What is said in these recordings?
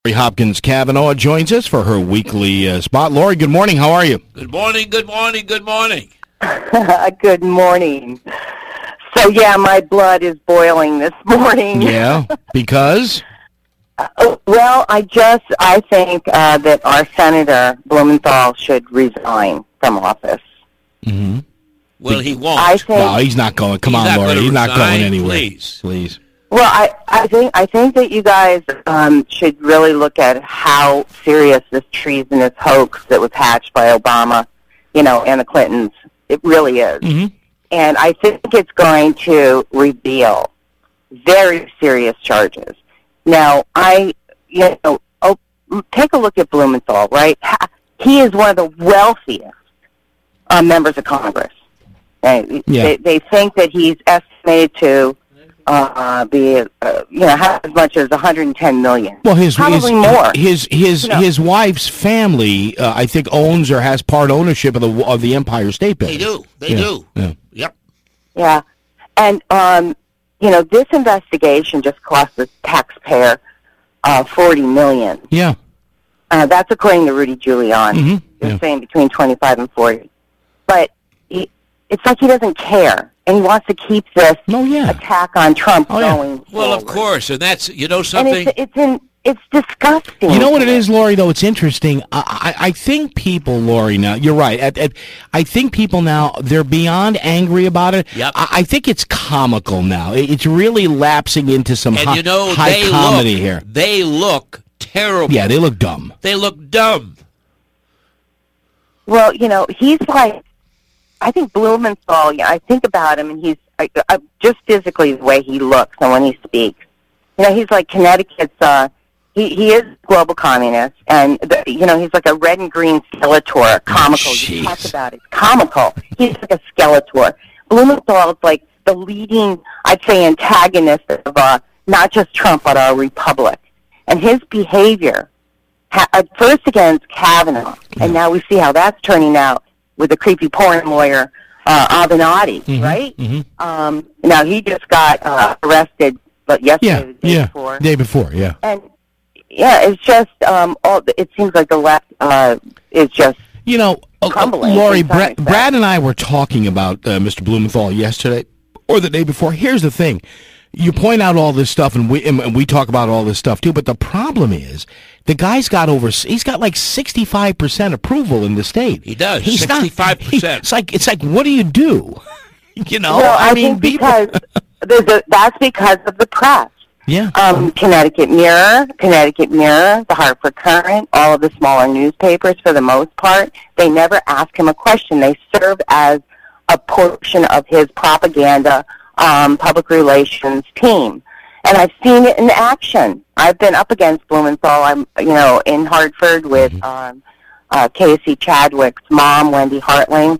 Lori Hopkins Cavanaugh joins us for her weekly spot. Lori, good morning. How are you? Good morning, good morning, good morning. Good morning. So, yeah, my blood is boiling this morning. Yeah, because? Well, I think that our Senator Blumenthal should resign from office. Mm-hmm. Well, he won't. I think, No, he's not going. Come on, Lori. He's not going anywhere. Please. Well, I think that you guys should really look at how serious this treasonous hoax that was hatched by Obama, and the Clintons. It really is. Mm-hmm. And I think it's going to reveal very serious charges. Now, take a look at Blumenthal, right? He is one of the wealthiest members of Congress. They think that he's estimated to be, have as much as $110 million. Well, probably more. His wife's family, I think, owns or has part ownership of the Empire State Building. They do. Yeah. Yep. Yeah, and this investigation just cost the taxpayer $40 million. Yeah. That's according to Rudy Giuliani. Mm-hmm. They're saying between 25 and 40. But it's like he doesn't care, and he wants to keep this attack on Trump going forward. Well, of course, and that's, something... And it's disgusting. You know what it is, Lori, though? It's interesting. I think people, Lori, now, you're right. I think people now, they're beyond angry about it. Yep. I think it's comical now. It's really lapsing into some high comedy here. They look terrible. Yeah, they look dumb. They look dumb. Well, he's like, I think Blumenthal, I think about him, and he's just physically the way he looks and when he speaks. He's like Connecticut's, he is a global communist, and, he's like a red and green Skeletor, comical. You talk about it. Comical. He's like a Skeletor. Blumenthal is like the leading, I'd say, antagonist of not just Trump, but our republic. And his behavior, at first against Kavanaugh, and now we see how that's turning out with the creepy porn lawyer, Avenatti, right? Mm-hmm. Now, he just got arrested yesterday, the day before. And, it's just, it seems like the left is just crumbling. Lori, Brad and I were talking about Mr. Blumenthal yesterday, or the day before. Here's the thing. You point out all this stuff, and we talk about all this stuff, too, but the problem is, the guy's got he's got like 65% approval in the state. He does, 65%. It's like, what do you do? Well, I think because that's because of the press. Yeah. Connecticut Mirror, the Hartford Courant, all of the smaller newspapers, for the most part, they never ask him a question. They serve as a portion of his propaganda public relations team. And I've seen it in action. I've been up against Blumenthal. I'm, in Hartford with Casey Chadwick's mom, Wendy Hartling.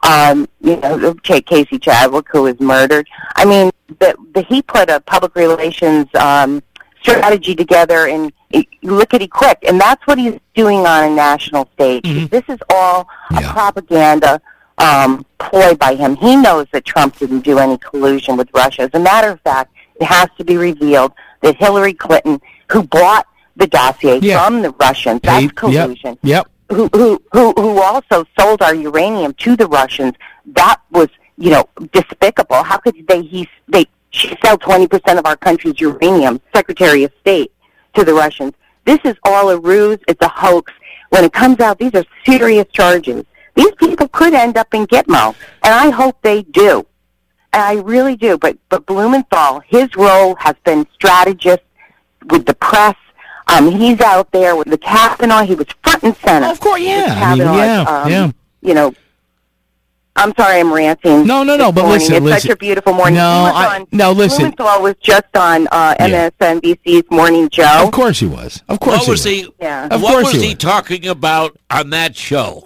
Casey Chadwick, who was murdered. I mean, he put a public relations strategy together, and lickety-quick, and that's what he's doing on a national stage. Mm-hmm. This is all a propaganda ploy by him. He knows that Trump didn't do any collusion with Russia. As a matter of fact, it has to be revealed that Hillary Clinton, who bought the dossier from the Russians, that's collusion. Yep. Who also sold our uranium to the Russians. That was, despicable. How could she sell 20% of our country's uranium, Secretary of State, to the Russians? This is all a ruse. It's a hoax. When it comes out, these are serious charges. These people could end up in Gitmo, and I hope they do. And I really do. But Blumenthal, his role has been strategist with the press. He's out there with the Kavanaugh. He was front and center. Of course, yeah. I'm sorry, I'm ranting. No. But listen, it's such a beautiful morning. Listen. Blumenthal was just on MSNBC's Morning Joe. Of course he was. Of course what was he? Yeah. What was he talking about on that show?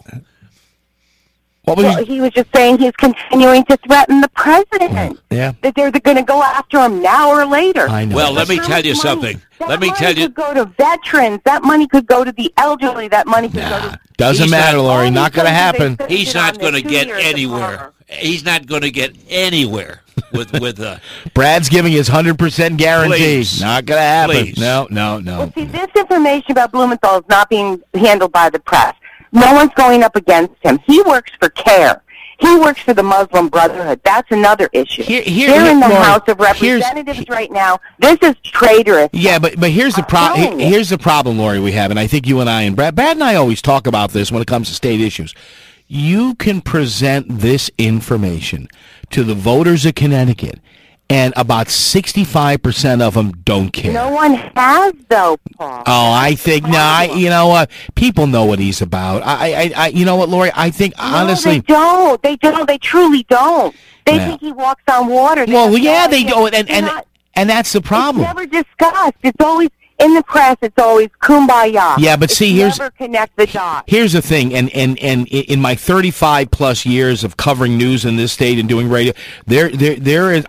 He was just saying he's continuing to threaten the president. Yeah. That they're going to go after him now or later. I know. Well, let me tell you something. That money could go to veterans. That money could go to the elderly. That money could go to... Doesn't matter, Lori. Not going to happen. He's not going to get anywhere. He's not going to get anywhere. with Brad's giving his 100% guarantee. Please. Not going to happen. Please. No. Well, see, this information about Blumenthal is not being handled by the press. No one's going up against him. He works for CARE. He works for the Muslim Brotherhood. That's another issue. They're in the Lori, House of Representatives right now. This is traitorous. Yeah, but here's the problem. Here's the problem, Lori, we have, and I think you and I and Brad and I always talk about this when it comes to state issues. You can present this information to the voters of Connecticut, and about 65% of them don't care. No one has, though, Paul. Oh, I think you know what? People know what he's about. I you know what, Lori? I think honestly, they don't. They truly don't. They think he walks on water. Well, yeah, they do, and that's the problem. It's never discussed. It's always in the press. It's always kumbaya. Yeah, but see, never connect the dots. Here's the thing, and in my 35 plus years of covering news in this state and doing radio, there is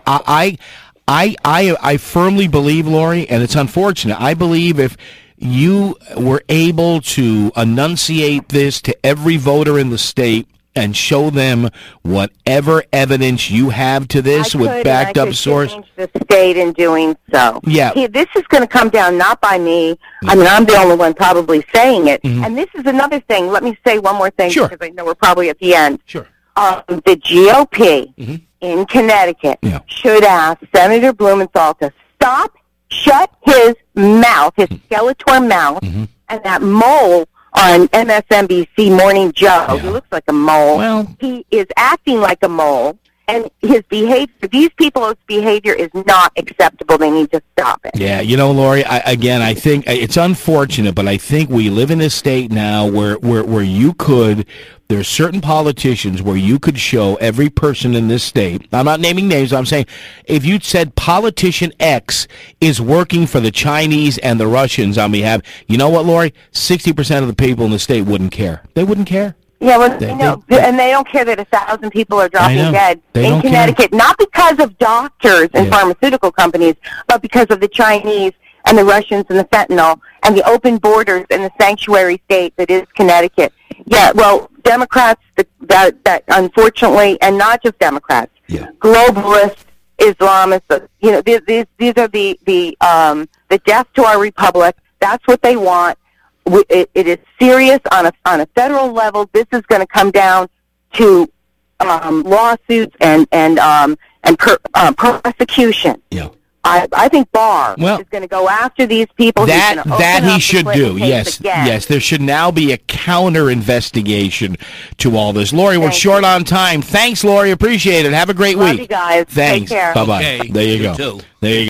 I firmly believe, Lori, and it's unfortunate. I believe if you were able to enunciate this to every voter in the state and show them whatever evidence you have to this with backed up source. Change the state in doing so. Yeah. This is going to come down not by me. I mean, I'm the only one probably saying it. Mm-hmm. And this is another thing. Let me say one more thing because I know we're probably at the end. Sure. The GOP in Connecticut should ask Senator Blumenthal to shut his mouth, his Skeletor mouth, and that mole on MSNBC Morning Joe. He looks like a mole. Well, he is acting like a mole, and his behavior, these people's behavior is not acceptable. They need to stop it. Yeah, you know, Lori, I think it's unfortunate, but I think we live in a state now where you could, there's certain politicians where you could show every person in this state, I'm not naming names, I'm saying, if you said politician X is working for the Chinese and the Russians on behalf, you know what, Lori? 60% of the people in the state wouldn't care. They wouldn't care. Yeah, well, and they don't care that 1,000 people are dropping dead in Connecticut, not because of doctors and pharmaceutical companies, but because of the Chinese and the Russians and the fentanyl and the open borders and the sanctuary state that is Connecticut. Yeah, well, Democrats, that unfortunately, and not just Democrats, globalists, Islamists, you know, these are the death to our republic. That's what they want. It is serious on a federal level. This is going to come down to lawsuits and prosecution. Yeah. I think Barr is going to go after these people. That he should do. Yes. There should now be a counter investigation to all this. Lori, we're short on time. Thanks, Lori. Appreciate it. Have a great week. Love you guys. Thanks. Take care. Bye-bye. Okay. There you go. You too. There you go.